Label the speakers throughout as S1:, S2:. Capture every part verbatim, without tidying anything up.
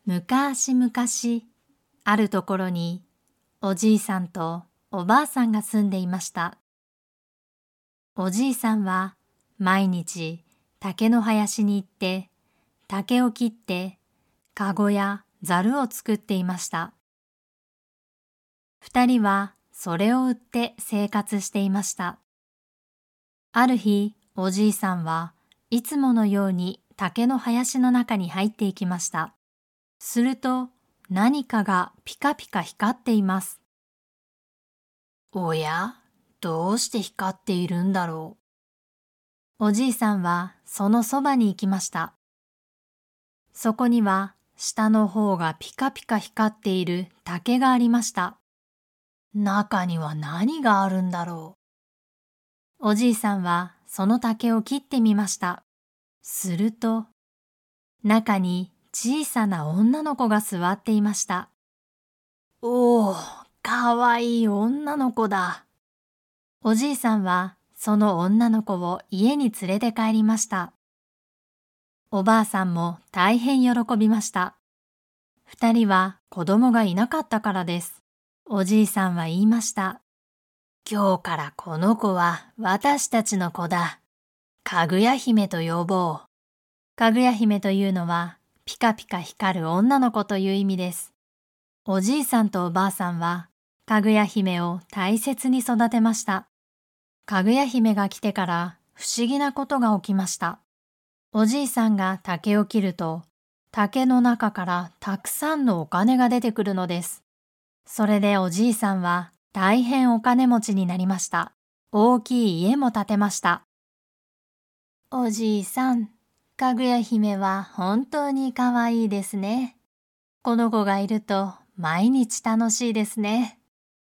S1: むかしむかし、あるところにおじいさんとおばあさんが住んでいました。おじいさんは毎日竹の林に行って竹を切ってかごやざるを作っていました。二人はそれを売って生活していました。ある日、おじいさんはいつものように竹の林の中に入っていきました。すると何かがピカピカ光っています。おや、どうして光っているんだろう。おじいさんはそのそばに行きました。そこには下の方がピカピカ光っている竹がありました。中には何があるんだろう。おじいさんはその竹を切ってみました。すると、中に小さな女の子が座っていました。おお、かわいい女の子だ。おじいさんはその女の子を家に連れて帰りました。おばあさんも大変喜びました。二人は子供がいなかったからです。おじいさんは言いました。今日からこの子は私たちの子だ。かぐや姫と呼ぼう。かぐや姫というのはピカピカ光る女の子という意味です。おじいさんとおばあさんはかぐや姫を大切に育てました。かぐや姫が来てから不思議なことが起きました。おじいさんが竹を切ると、竹の中からたくさんのお金が出てくるのです。それでおじいさんは大変お金持ちになりました。大きい家も建てました。おじいさん、かぐや姫は本当にかわいいですね。この子がいると毎日楽しいですね。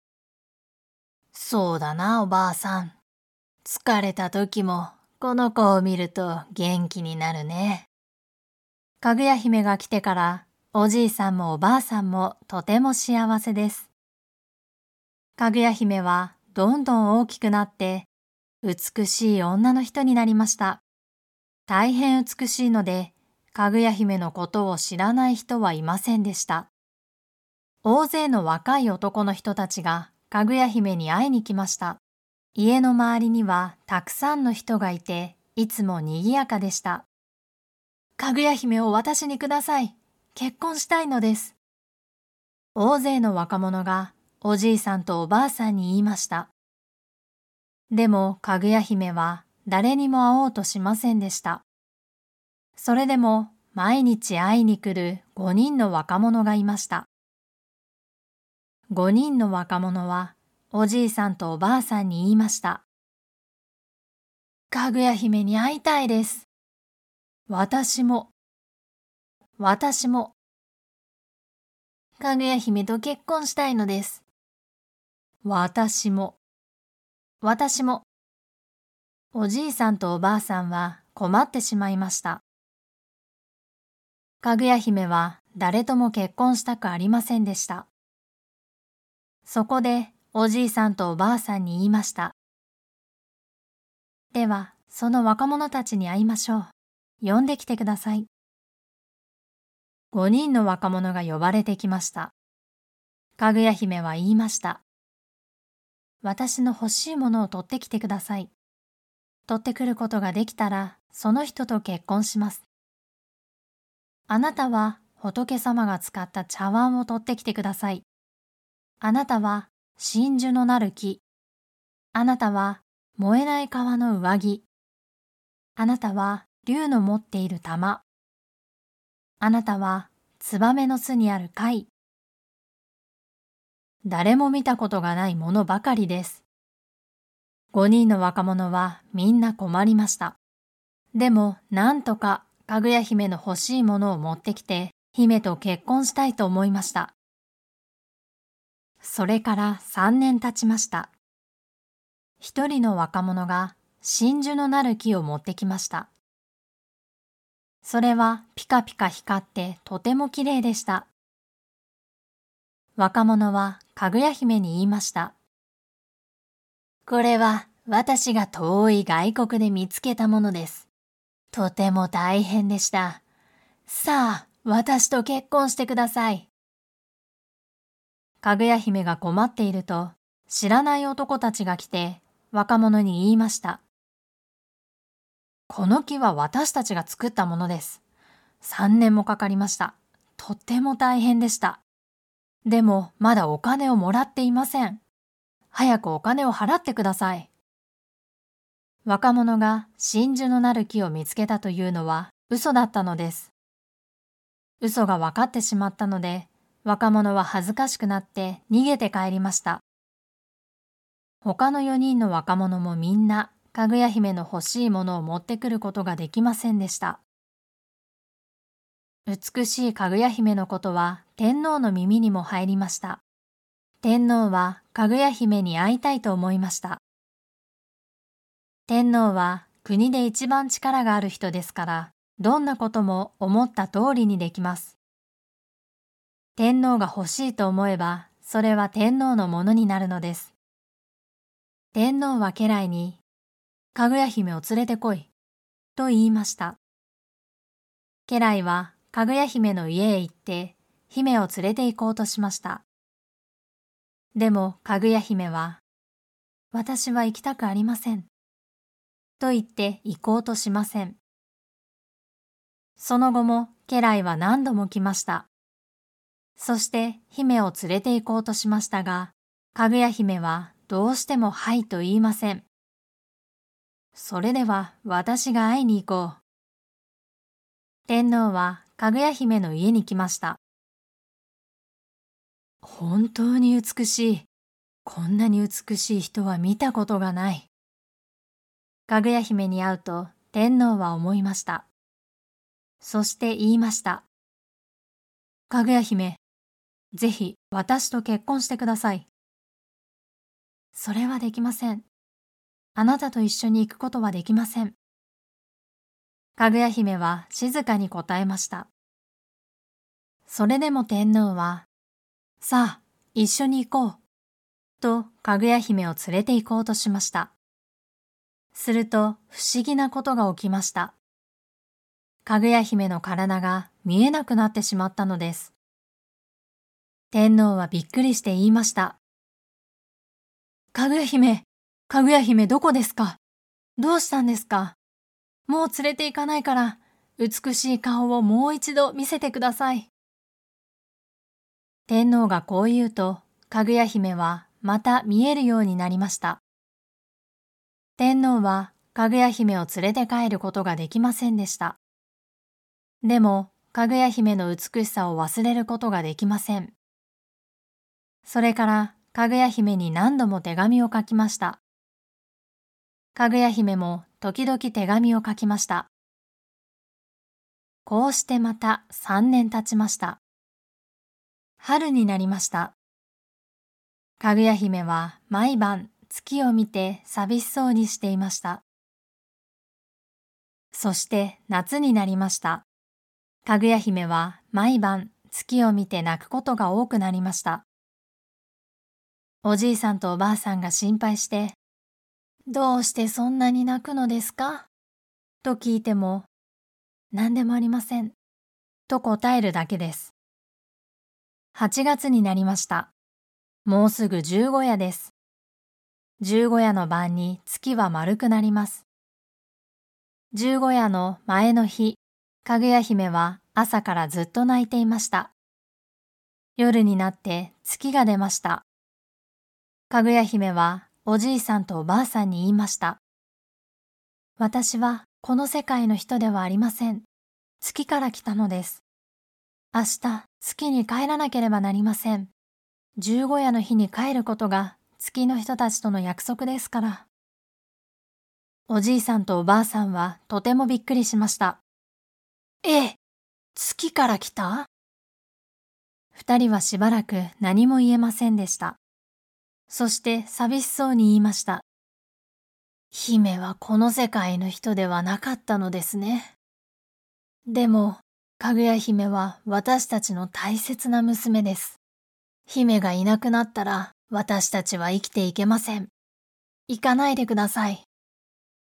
S1: そうだな、おばあさん。疲れた時もこの子を見ると元気になるね。かぐや姫が来てからおじいさんもおばあさんもとても幸せです。かぐや姫はどんどん大きくなって美しい女の人になりました。大変美しいのでかぐや姫のことを知らない人はいませんでした。大勢の若い男の人たちがかぐや姫に会いに来ました。家の周りにはたくさんの人がいて、いつも賑やかでした。かぐや姫を私にください。結婚したいのです。大勢の若者がおじいさんとおばあさんに言いました。でもかぐや姫は誰にも会おうとしませんでした。それでも毎日会いに来るごにんの若者がいました。ごにんの若者はおじいさんとおばあさんに言いました。かぐや姫に会いたいです。私も、私も。かぐや姫と結婚したいのです。私も、私も。おじいさんとおばあさんは困ってしまいました。かぐや姫は誰とも結婚したくありませんでした。そこでおじいさんとおばあさんに言いました。では、その若者たちに会いましょう。呼んできてください。五人の若者が呼ばれてきました。かぐや姫は言いました。私の欲しいものを取ってきてください。取ってくることができたら、その人と結婚します。あなたは仏様が使った茶碗を取ってきてください。あなたは真珠のなる木。あなたは燃えない革の上着。あなたは竜の持っている玉。あなたはツバメの巣にある貝。誰も見たことがないものばかりです。五人の若者はみんな困りました。でもなんとかかぐや姫の欲しいものを持ってきて姫と結婚したいと思いました。それから三年経ちました。一人の若者が真珠のなる木を持ってきました。それはピカピカ光ってとてもきれいでした。若者はかぐや姫に言いました。これは私が遠い外国で見つけたものです。とても大変でした。さあ、 私と結婚してください。かぐや姫が困っていると、知らない男たちが来て、若者に言いました。この木は私たちが作ったものです。三年もかかりました。とても大変でした。でもまだお金をもらっていません。早くお金を払ってください。若者が真珠のなる木を見つけたというのは嘘だったのです。嘘が分かってしまったので、若者は恥ずかしくなって逃げて帰りました。他のよにんの若者もみんなかぐや姫の欲しいものを持ってくることができませんでした。美しいかぐや姫のことは天皇の耳にも入りました。天皇はかぐや姫に会いたいと思いました。天皇は国で一番力がある人ですから、どんなことも思った通りにできます。天皇が欲しいと思えば、それは天皇のものになるのです。天皇は家来に、かぐや姫を連れてこい、と言いました。家来はかぐや姫の家へ行って、姫を連れて行こうとしました。でもかぐや姫は、私は行きたくありません。と言って行こうとしません。その後も家来は何度も来ました。そして姫を連れて行こうとしましたが、かぐや姫はどうしてもはいと言いません。それでは私が会いに行こう。天皇はかぐや姫の家に来ました。本当に美しい。こんなに美しい人は見たことがない。かぐや姫に会うと天皇は思いました。そして言いました。かぐや姫、ぜひ私と結婚してください。それはできません。あなたと一緒に行くことはできません。かぐや姫は静かに答えました。それでも天皇は、さあ、一緒に行こう。とかぐや姫を連れて行こうとしました。すると不思議なことが起きました。かぐや姫の体が見えなくなってしまったのです。天皇はびっくりして言いました。かぐや姫、かぐや姫どこですか？どうしたんですか？もう連れて行かないから、美しい顔をもう一度見せてください。天皇がこう言うと、かぐや姫はまた見えるようになりました。天皇はかぐや姫を連れて帰ることができませんでした。でも、かぐや姫の美しさを忘れることができません。それから、かぐや姫に何度も手紙を書きました。かぐや姫も時々手紙を書きました。こうしてまた三年経ちました。春になりました。かぐや姫は毎晩月を見て寂しそうにしていました。そして夏になりました。かぐや姫は毎晩月を見て泣くことが多くなりました。おじいさんとおばあさんが心配して、どうしてそんなに泣くのですか？と聞いても、何でもありません。と答えるだけです。はちがつになりました。もうすぐ十五夜です。十五夜の晩に月は丸くなります。十五夜の前の日、かぐや姫は朝からずっと泣いていました。夜になって月が出ました。かぐや姫はおじいさんとおばあさんに言いました。私はこの世界の人ではありません。月から来たのです。明日月に帰らなければなりません。十五夜の日に帰ることが月の人たちとの約束ですから。おじいさんとおばあさんはとてもびっくりしました。ええ、月から来た？二人はしばらく何も言えませんでした。そして寂しそうに言いました。姫はこの世界の人ではなかったのですね。でも、かぐや姫は私たちの大切な娘です。姫がいなくなったら私たちは生きていけません。行かないでください。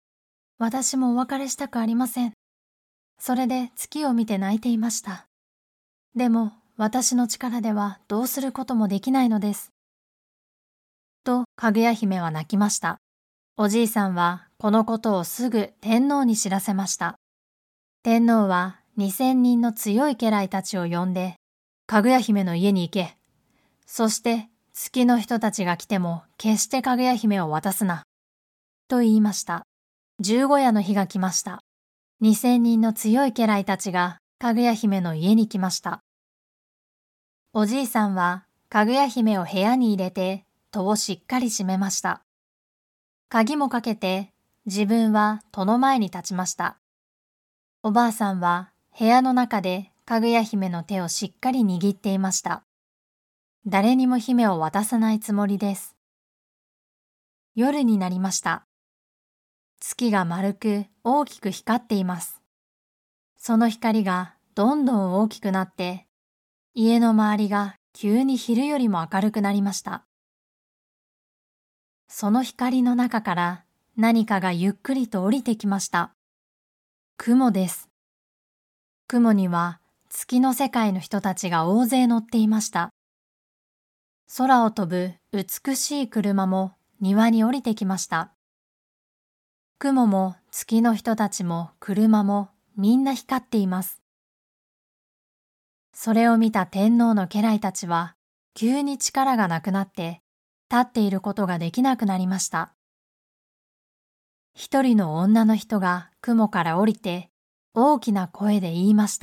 S1: 私もお別れしたくありません。それで月を見て泣いていました。 でも私の力ではどうすることもできないのです。とかぐや姫は泣きました。おじいさんはこのことをすぐ天皇に知らせました。天皇は二千人の強い家来たちを呼んで、かぐや姫の家に行け。そして月の人たちが来ても決してかぐや姫を渡すな。と言いました。十五夜の日が来ました。二千人の強い家来たちがかぐや姫の家に来ました。おじいさんはかぐや姫を部屋に入れて戸をしっかり閉めました。鍵もかけて自分は戸の前に立ちました。おばあさんは部屋の中でかぐや姫の手をしっかり握っていました。誰にも姫を渡さないつもりです。夜になりました。月が丸く大きく光っています。その光がどんどん大きくなって、家の周りが急に昼よりも明るくなりました。その光の中から何かがゆっくりと降りてきました。雲です。雲には月の世界の人たちが大勢乗っていました。空を飛ぶ美しい車も庭に降りてきました。雲も月の人たちも車もみんな光っています。それを見た天皇の家来たちは急に力がなくなって立っていることができなくなりました。一人の女の人が雲から降りて大きな声で言いました。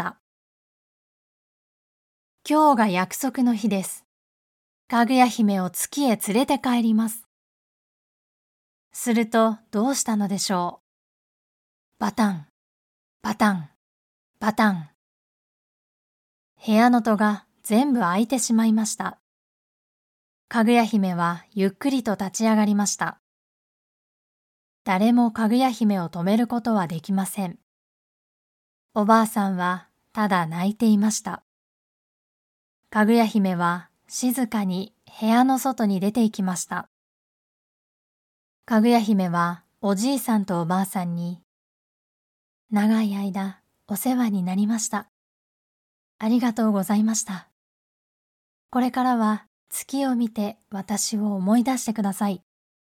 S1: 今日が約束の日です。かぐや姫を月へ連れて帰ります。するとどうしたのでしょう。バタン、バタン、バタン。部屋の戸が全部開いてしまいました。かぐや姫はゆっくりと立ち上がりました。誰もかぐや姫を止めることはできません。おばあさんはただ泣いていました。かぐや姫は静かに部屋の外に出て行きました。かぐや姫はおじいさんとおばあさんに、長い間お世話になりました。ありがとうございました。これからは月を見て私を思い出してください。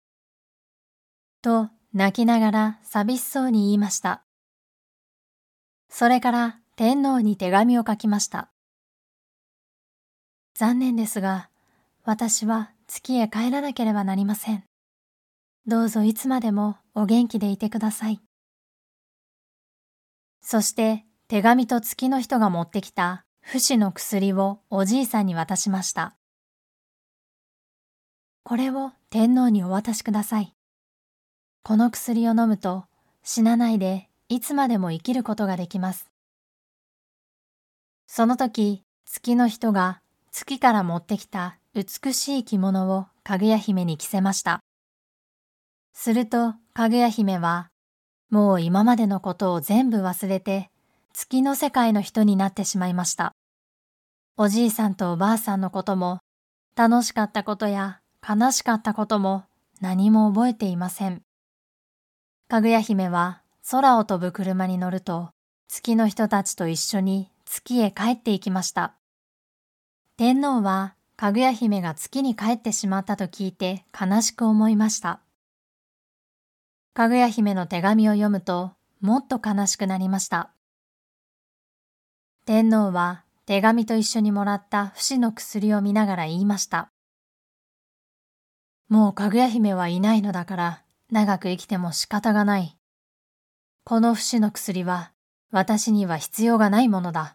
S1: と泣きながら寂しそうに言いました。それから天皇に手紙を書きました。残念ですが、私は月へ帰らなければなりません。どうぞいつまでもお元気でいてください。そして手紙と月の人が持ってきた不死の薬をおじいさんに渡しました。これを天皇にお渡しください。この薬を飲むと死なないでいつまでも生きることができます。その時、月の人が月から持ってきた美しい着物をかぐや姫に着せました。するとかぐや姫は、もう今までのことを全部忘れて、月の世界の人になってしまいました。おじいさんとおばあさんのことも、楽しかったことや悲しかったことも何も覚えていません。かぐや姫は空を飛ぶ車に乗ると、月の人たちと一緒に月へ帰っていきました。天皇はかぐや姫が月に帰ってしまったと聞いて悲しく思いました。かぐや姫の手紙を読むともっと悲しくなりました。天皇は手紙と一緒にもらった不死の薬を見ながら言いました。もうかぐや姫はいないのだから長く生きても仕方がない。この不死の薬は私には必要がないものだ。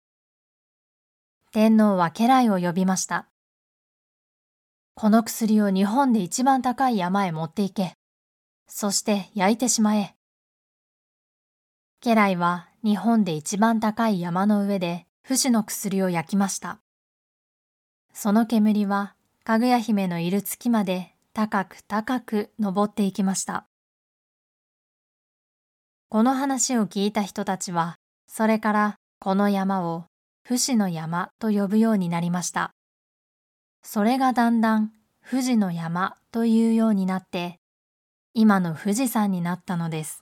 S1: 天皇は家来を呼びました。この薬を日本で一番高い山へ持って行け。そして焼いてしまえ。家来は日本で一番高い山の上で不死の薬を焼きました。その煙はかぐや姫のいる月まで高く高く登っていきました。この話を聞いた人たちは、それからこの山を不死の山と呼ぶようになりました。それがだんだん富士の山というようになって、今の富士山になったのです。